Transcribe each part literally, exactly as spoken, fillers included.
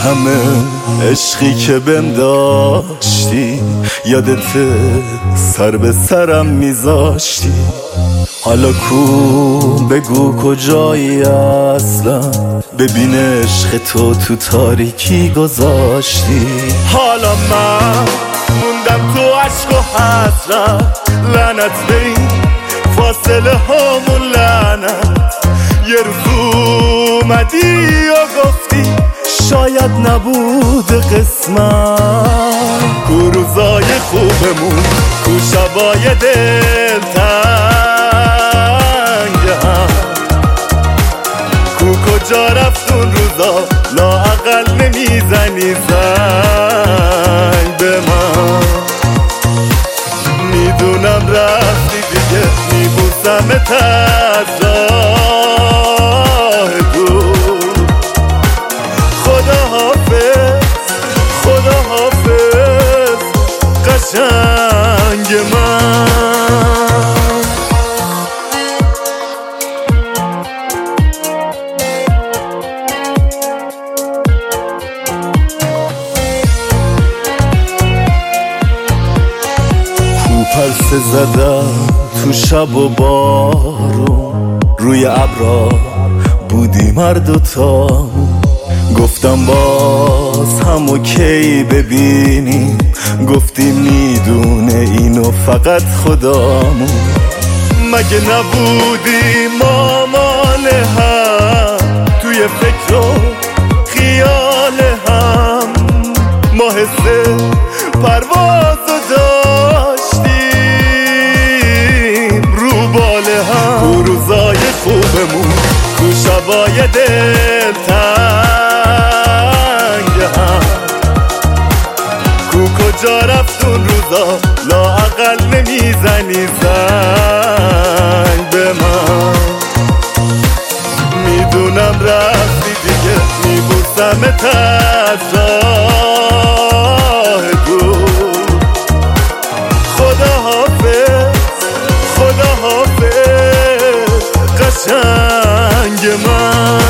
همه عشقی که بهم داشتی، یادت سر به سرم میذاشتی. حالا کو بگو کجایی اصلا، ببین عشق تو تو تاریکی گذاشتی. حالا من موندم تو عشق و حسرت، لعنت به این فاصله هامون، لعنت. یه روز اومدی و گفتی شاید نبود قسمت. کو روزای خوبمون، کو شبای دل تنگم، کو کجا رفت اون روزا لااقل نمیزنی زنگ به من. میدونم رفتی دیگه، میبوسمت از راه دور. خدا حافظ، خدا حافظ قشنگ من. پرسه زدم تو شب و بارون، روی ابرا بودیم هر دوتا. گفتم باز هم اوکی ببینیم، گفتی میدونه اینو فقط خدامون. مگه نبودی مامان هم، توی فکر و خیال هم، ما حس پرواز و داشتیم رو باله هم. کو روزای خوبمون، کو شبای دل تنگ هم، کو کجا رفت اون روزا لااقل نمیزنی زنگ به من. میدونم رفتی دیگه، میبوسمت از راه دور. خدا حافظ، خدا حافظ قشنگ من.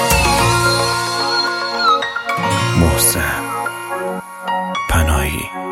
محسن پناهی.